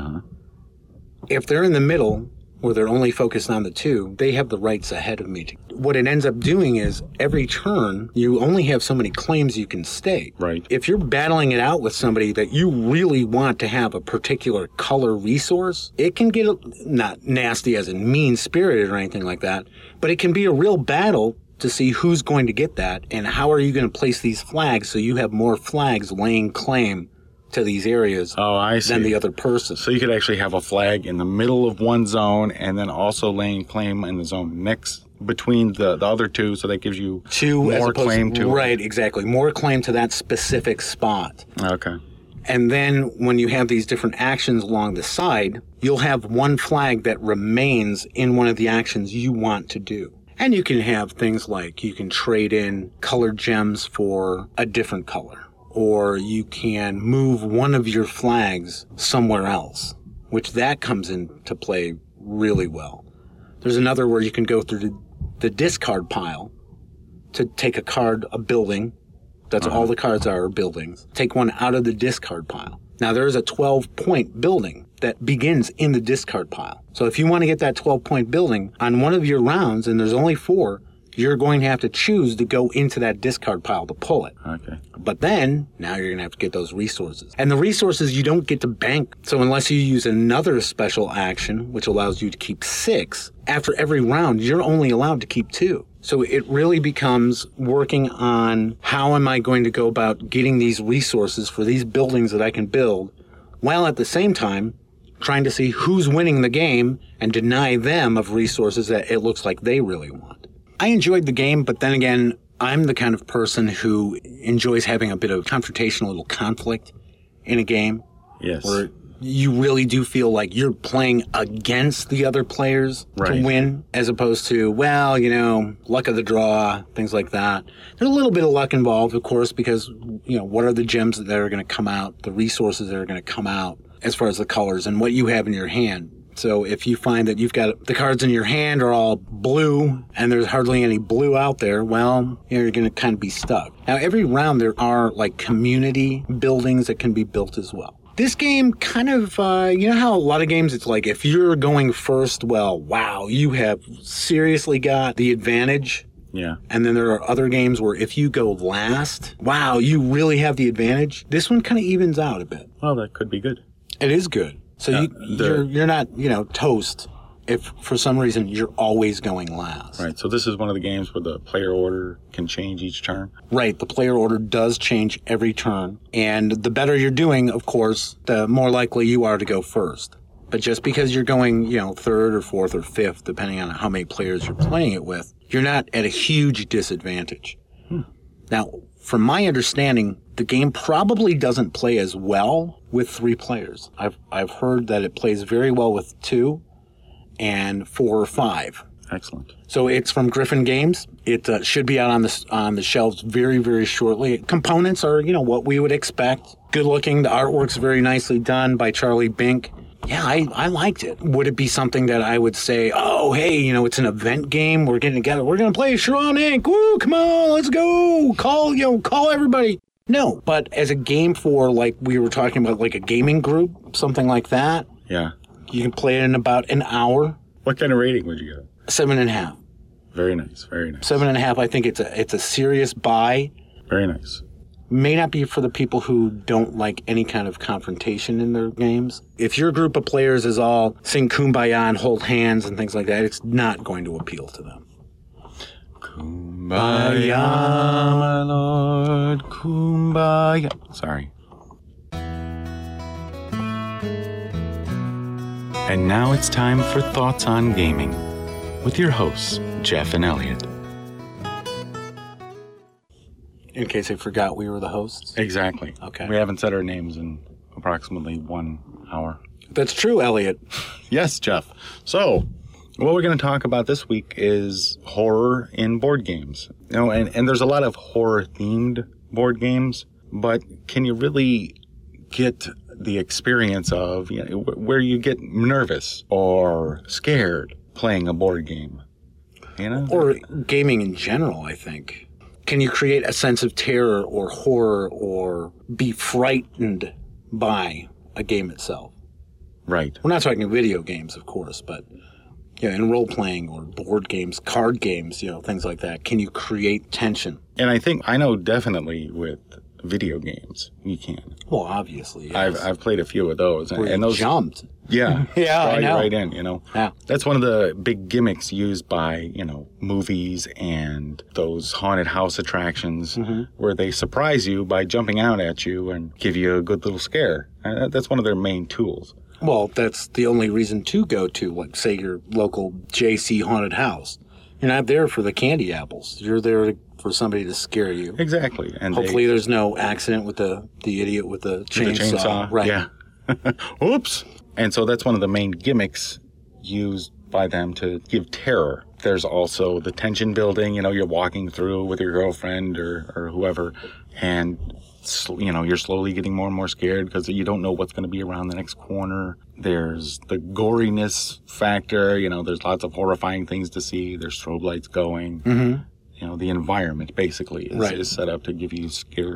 If they're in the middle, where they're only focused on the 2, they have the rights ahead of me. What it ends up doing is every turn, you only have so many claims you can stake. Right. If you're battling it out with somebody that you really want to have a particular color resource, it can get not nasty as in mean-spirited or anything like that, but it can be a real battle to see who's going to get that and how are you going to place these flags so you have more flags laying claim to these areas than the other person. So you could actually have a flag in the middle of one zone and then also laying claim in the zone next between the other 2, so that gives you 2 more claim to it. Right, exactly. More claim to that specific spot. Okay. And then when you have these different actions along the side, you'll have one flag that remains in one of the actions you want to do. And you can have things like you can trade in colored gems for a different color. Or you can move one of your flags somewhere else, which that comes into play really well. There's another where you can go through the discard pile to take a card, a building. That's all the cards are buildings. Take one out of the discard pile. Now, there is a 12-point building that begins in the discard pile. So if you want to get that 12-point building on one of your rounds, and there's only 4, you're going to have to choose to go into that discard pile to pull it. Okay. But then, now you're going to have to get those resources. And the resources you don't get to bank. So unless you use another special action, which allows you to keep 6, after every round, you're only allowed to keep 2. So it really becomes working on how am I going to go about getting these resources for these buildings that I can build, while at the same time trying to see who's winning the game and deny them of resources that it looks like they really want. I enjoyed the game, but then again, I'm the kind of person who enjoys having a bit of confrontational little conflict in a game. Yes. Where you really do feel like you're playing against the other players to win, as opposed to, well, luck of the draw, things like that. There's a little bit of luck involved, of course, because, what are the gems that are going to come out, the resources that are going to come out as far as the colors and what you have in your hand. So if you find that you've got the cards in your hand are all blue and there's hardly any blue out there, well, you're going to kind of be stuck. Now, every round there are like community buildings that can be built as well. This game kind of, you know how a lot of games it's like if you're going first, well, wow, you have seriously got the advantage. Yeah. And then there are other games where if you go last, wow, you really have the advantage. This one kind of evens out a bit. Well, that could be good. It is good. So you're not, toast if for some reason you're always going last. Right. So this is one of the games where the player order can change each turn. Right. The player order does change every turn. And the better you're doing, of course, the more likely you are to go first. But just because you're going, third or fourth or fifth, depending on how many players you're playing it with, you're not at a huge disadvantage. Now, from my understanding, the game probably doesn't play as well with 3 players. I've heard that it plays very well with 2 and 4 or 5. Excellent. So it's from Griffin Games. It should be out on the shelves very, very shortly. Components are, what we would expect. Good looking. The artwork's very nicely done by Charlie Bink. Yeah, I liked it. Would it be something that I would say, oh, hey, it's an event game. We're getting together. We're going to play Sharon Inc. Woo, come on, let's go. Call everybody. No, but as a game for, like, we were talking about, like a gaming group, something like that. Yeah. You can play it in about an hour. What kind of rating would you give? 7.5. Very nice, very nice. 7.5. I think it's a serious buy. Very nice. May not be for the people who don't like any kind of confrontation in their games. If your group of players is all sing Kumbaya and hold hands and things like that, it's not going to appeal to them. Kumbaya, my lord, kumbaya. Sorry. And now it's time for Thoughts on Gaming with your hosts, Jeff and Elliot. In case I forgot we were the hosts. Exactly. Okay. We haven't said our names in approximately 1 hour. That's true, Elliot. Yes, Jeff. So, what we're going to talk about this week is horror in board games. And there's a lot of horror-themed board games, but can you really get the experience of where you get nervous or scared playing a board game? Or gaming in general, I think. Can you create a sense of terror or horror or be frightened by a game itself? Right. We're not talking video games, of course, but in role-playing or board games, card games, things like that. Can you create tension? And I know definitely with video games, you can. Well, obviously, yes. I've played a few of those. Where and you those jumped. Yeah. Yeah, I know. Right in, Yeah. That's one of the big gimmicks used by, movies and those haunted house attractions where they surprise you by jumping out at you and give you a good little scare. That's one of their main tools. Well, that's the only reason to go to, like, say, your local JC haunted house. You're not there for the candy apples. You're there for somebody to scare you. Exactly. And hopefully there's no accident with the idiot with the chainsaw. Right. Yeah. Oops. And so that's one of the main gimmicks used by them to give terror. There's also the tension building. You're walking through with your girlfriend or whoever, and you're slowly getting more and more scared because you don't know what's going to be around the next corner. There's the goriness factor. There's lots of horrifying things to see. There's strobe lights going. Mm-hmm. The environment basically is set up to give you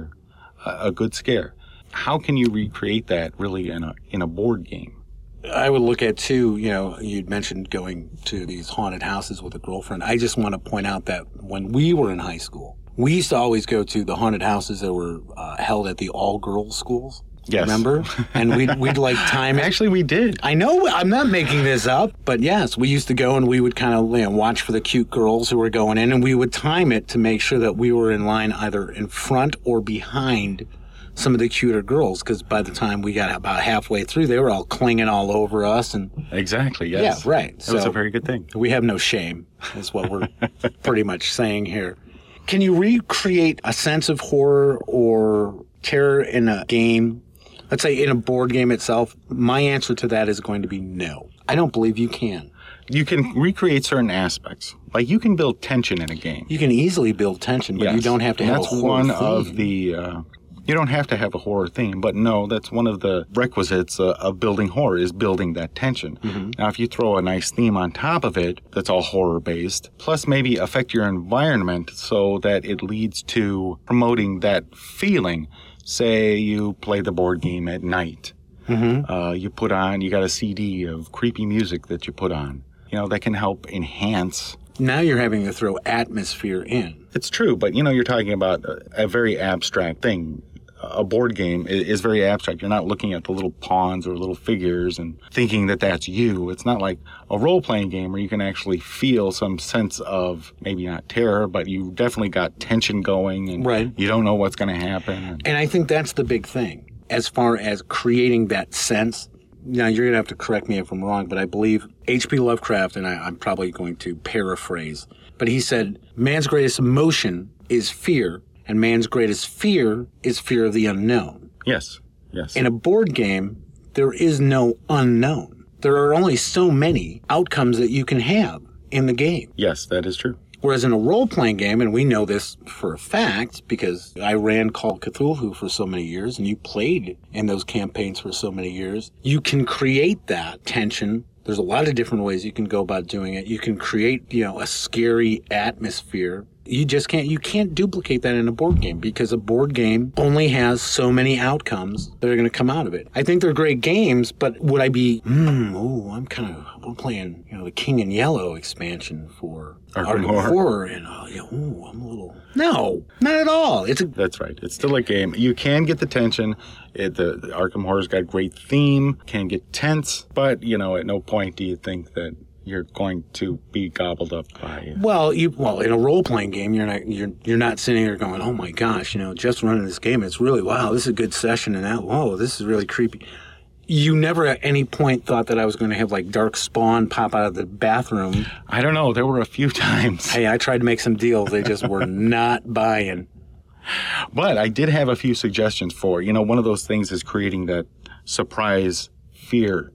a good scare. How can you recreate that really in a board game? I would look at, too, you'd mentioned going to these haunted houses with a girlfriend. I just want to point out that when we were in high school, we used to always go to the haunted houses that were held at the all-girls schools. Yes. Remember? And we'd like time it. Actually, we did. I know. I'm not making this up. But yes, we used to go and we would kind of watch for the cute girls who were going in. And we would time it to make sure that we were in line either in front or behind some of the cuter girls. Because by the time we got about halfway through, they were all clinging all over us. And exactly, yes. Yeah, right. That was a very good thing. We have no shame, is what we're pretty much saying here. Can you recreate a sense of horror or terror in a game? Let's say in a board game itself. My answer to that is going to be no. I don't believe you can. You can recreate certain aspects. Like you can build tension in a game. You can easily build tension, but you don't have to have a horror theme. You don't have to have a horror theme, but no, that's one of the requisites of building horror is building that tension. Mm-hmm. Now, if you throw a nice theme on top of it that's all horror-based, plus maybe affect your environment so that it leads to promoting that feeling. Say you play the board game at night. Mm-hmm. You got a CD of creepy music that you put on. That can help enhance. Now you're having to throw atmosphere in. It's true, but you're talking about a very abstract thing. A board game is very abstract. You're not looking at the little pawns or little figures and thinking that that's you. It's not like a role-playing game where you can actually feel some sense of maybe not terror, but you definitely got tension going and you don't know what's going to happen. And I think that's the big thing as far as creating that sense. Now, you're going to have to correct me if I'm wrong, but I believe H.P. Lovecraft, and I'm probably going to paraphrase, but he said, man's greatest emotion is fear, and man's greatest fear is fear of the unknown. Yes. In a board game, there is no unknown. There are only so many outcomes that you can have in the game. Yes, that is true. Whereas in a role-playing game, and we know this for a fact because I ran Call of Cthulhu for so many years and you played in those campaigns for so many years, you can create that tension. There's a lot of different ways you can go about doing it. You can create, a scary atmosphere. You can't duplicate that in a board game because a board game only has so many outcomes that are going to come out of it. I think they're great games, but would I be, we're playing, the King in Yellow expansion for Arkham Horror, and I'm a little, no, not at all. That's right. It's still a game. You can get the tension. The Arkham Horror's got great theme, can get tense, but, at no point do you think that you're going to be gobbled up by it. Well, in a role-playing game, you're not sitting there going, oh my gosh, just running this game, it's really, wow, this is a good session, and that, whoa, this is really creepy. You never at any point thought that I was going to have, Dark Spawn pop out of the bathroom. I don't know. There were a few times. Hey, I tried to make some deals. They just were not buying. But I did have a few suggestions for, one of those things is creating that surprise fear,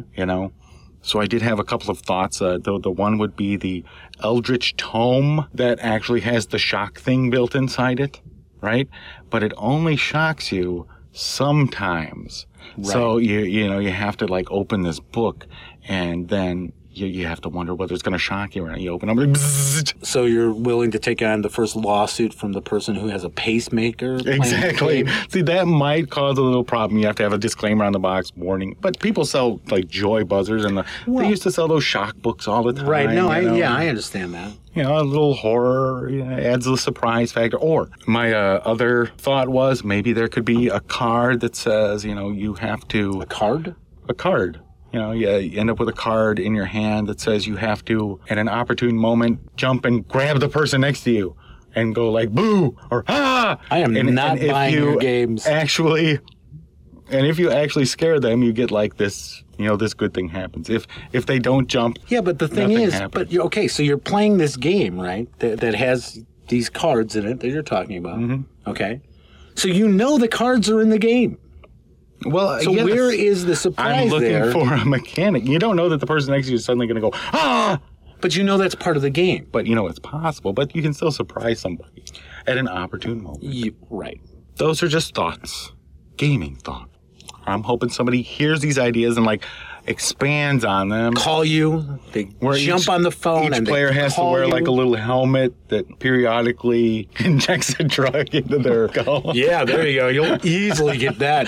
So I did have a couple of thoughts. The one would be the Eldritch Tome that actually has the shock thing built inside it, right? But it only shocks you sometimes. Right. So you have to open this book and then you have to wonder whether it's going to shock you or not. You open up, so you're willing to take on the first lawsuit from the person who has a pacemaker? Exactly. See, that might cause a little problem. You have to have a disclaimer on the box, warning. But people sell joy buzzers, and they used to sell those shock books all the time. Right. No, I understand that. A little horror adds a surprise factor. Or my other thought was maybe there could be a card that says, you have to... A card? A card. You end up with a card in your hand that says you have to, at an opportune moment, jump and grab the person next to you and go boo or ah. I am not buying your games. And if you actually scare them, you get this, this good thing happens. If they don't jump, yeah, but the thing is, happens. So you're playing this game, right? That has these cards in it that you're talking about. Mm-hmm. Okay, so the cards are in the game. Well, so where is the surprise there? I'm looking for a mechanic. You don't know that the person next to you is suddenly going to go, ah! But that's part of the game. But it's possible. But you can still surprise somebody at an opportune moment. Right. Those are just thoughts. Gaming thoughts. I'm hoping somebody hears these ideas and expands on them. Call you. They jump on the phone. Each player has to wear a little helmet that periodically injects a drug into their skull. Yeah, there you go. You'll easily get that.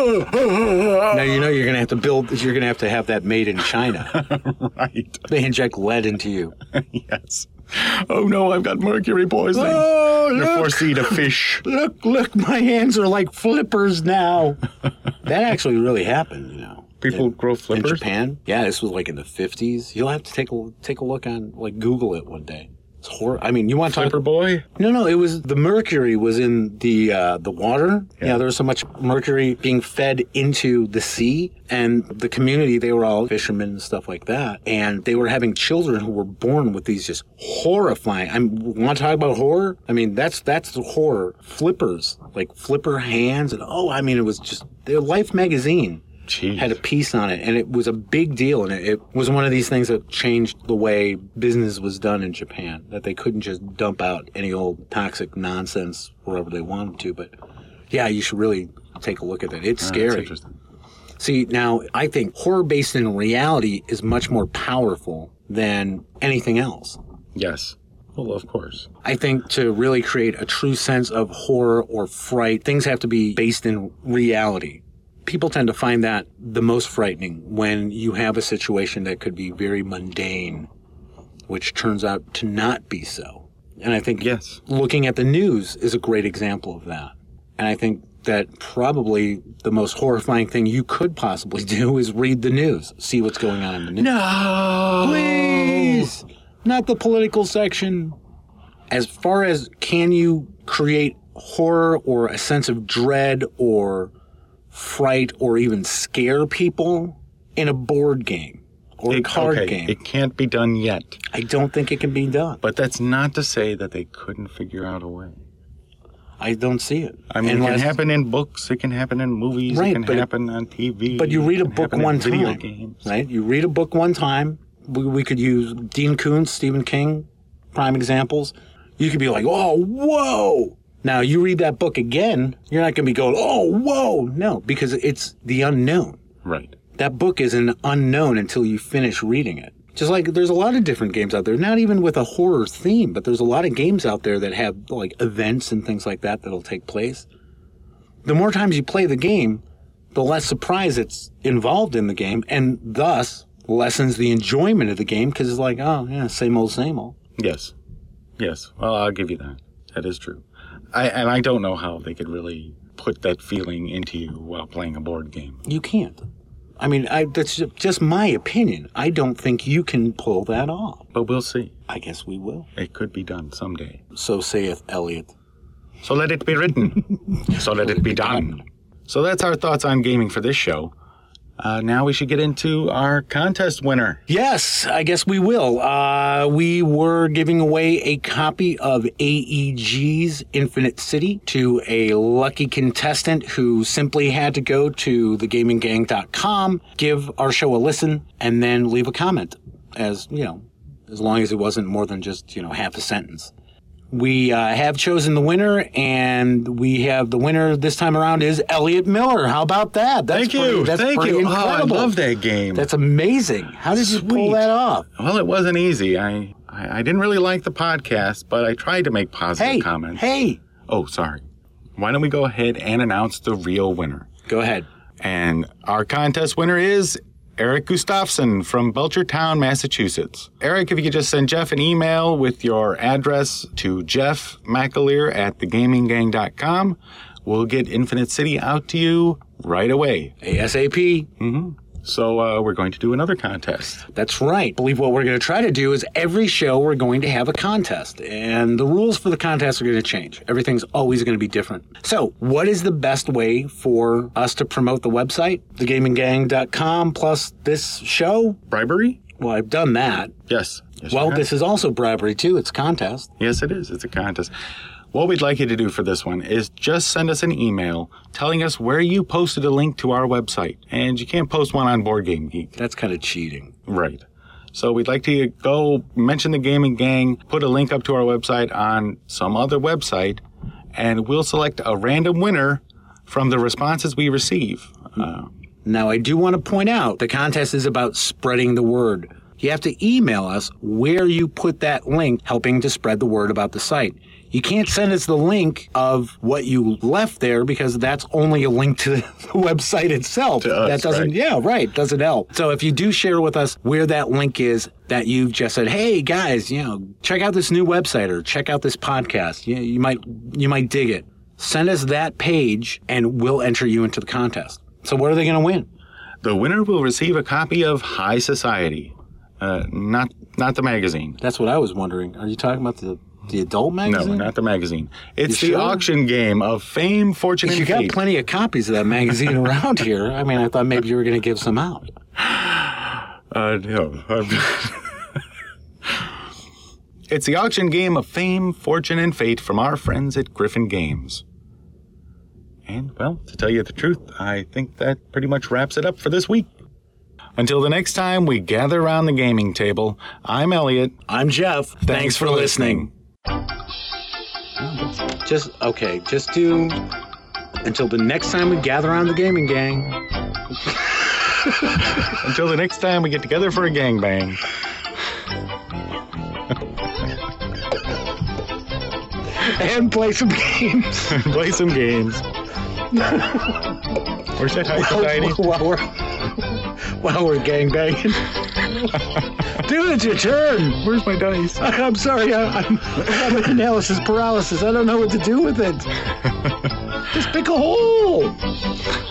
Now you're gonna have to You're gonna have to have that made in China. Right. They inject lead into you. Yes. Oh no, I've got mercury poisoning. Oh, you're forced to eat a fish. Look, my hands are like flippers now. That actually really happened, People grow flippers? In Japan? Yeah, this was in the 50s. You'll have to take a look on, Google it one day. It's horrible. I mean, you want to Flipper boy? No, it was, the mercury was in the water. Yeah, there was so much mercury being fed into the sea, and the community, they were all fishermen and stuff like that, and they were having children who were born with these just horrifying, want to talk about horror? I mean, that's the horror. Flippers, flipper hands, and it was just, Life magazine. Jeez. Had a piece on it, and it was a big deal, and it was one of these things that changed the way business was done in Japan, that they couldn't just dump out any old toxic nonsense wherever they wanted to. But yeah, you should really take a look at that. It's scary. That's interesting. See, now, I think horror based in reality is much more powerful than anything else. Yes. Well, of course. I think to really create a true sense of horror or fright, things have to be based in reality. People tend to find that the most frightening when you have a situation that could be very mundane, which turns out to not be so. And I think looking at the news is a great example of that. And I think that probably the most horrifying thing you could possibly do is read the news, see what's going on in the news. No! Please! Not the political section. As far as can you create horror or a sense of dread or fright or even scare people in a board game or a card game. It can't be done yet. I don't think it can be done. But that's not to say that they couldn't figure out a way. I don't see it. I mean, it can happen in books. It can happen in movies. Right, it can happen on TV. But you read a book one time, right? You read a book one time. We could use Dean Koontz, Stephen King, prime examples. You could be like, oh, whoa. Now, you read that book again, you're not going to be going, oh, whoa. No, because it's the unknown. Right. That book is an unknown until you finish reading it. Just like there's a lot of different games out there, not even with a horror theme, but there's a lot of games out there that have like events and things like that that'll take place. The more times you play the game, the less surprise it's involved in the game, and thus lessens the enjoyment of the game because it's like, oh, yeah, same old, same old. Yes. Yes. Well, I'll give you that. That is true. I don't know how they could really put that feeling into you while playing a board game. You can't. I mean, that's just my opinion. I don't think you can pull that off. But we'll see. I guess we will. It could be done someday. So saith Elliot. So let it be written. So let it be done. So that's our thoughts on gaming for this show. Now we should get into our contest winner. Yes, I guess we will. We were giving away a copy of AEG's Infinite City to a lucky contestant who simply had to go to thegaminggang.com, give our show a listen, and then leave a comment. As long as it wasn't more than just, half a sentence. We have chosen the winner, and we have the winner this time around is Elliot Miller. How about that? Thank you. That's Thank pretty you. incredible. Oh, I love that game. That's amazing. How did you pull that off? Well, it wasn't easy. I didn't really like the podcast, but I tried to make positive comments. Hey. Oh, sorry. Why don't we go ahead and announce the real winner? Go ahead. And our contest winner is Eric Gustafson from Belchertown, Massachusetts. Eric, if you could just send Jeff an email with your address to jeffmcaleer@thegaminggang.com, we'll get Infinite City out to you right away. ASAP. Mm-hmm. So we're going to do another contest. That's right. I believe what we're going to try to do is every show we're going to have a contest. And the rules for the contest are going to change. Everything's always going to be different. So what is the best way for us to promote the website? Thegaminggang.com plus this show? Bribery? Well, I've done that. Yes. Well, this is also bribery, too. It's a contest. Yes, it is. It's a contest. What we'd like you to do for this one is just send us an email telling us where you posted a link to our website. And you can't post one on Board Game Geek. That's kind of cheating. Right. So we'd like to go mention the Gaming Gang, put a link up to our website on some other website, and we'll select a random winner from the responses we receive. Now, I do want to point out the contest is about spreading the word. You have to email us where you put that link, helping to spread the word about the site. You can't send us the link of what you left there because that's only a link to the website itself. To us, that doesn't, right. Yeah, right, doesn't help. So if you do share with us where that link is that you've just said, hey guys, check out this new website or check out this podcast. You might dig it. Send us that page and we'll enter you into the contest. So what are they going to win? The winner will receive a copy of High Society, not the magazine. That's what I was wondering. Are you talking about the adult magazine? No, not the magazine. It's You the sure? auction game of Fame, Fortune, and You got Fate. plenty of copies of that magazine around here. I mean, I thought maybe you were going to give some out. No. It's the auction game of Fame, Fortune, and Fate from our friends at Griffin Games. And, well, to tell you the truth, I think that pretty much wraps it up for this week. Until the next time we gather around the gaming table, I'm Elliot. I'm Jeff. Thanks for listening. Just do until the next time we gather around the gaming gang. Until the next time we get together for a gangbang. And play some games. Play some games. Where's that High Society? While we're gangbanging. Dude, it's your turn. Where's my dice? I'm sorry. I'm in analysis paralysis. I don't know what to do with it. Just pick a hole.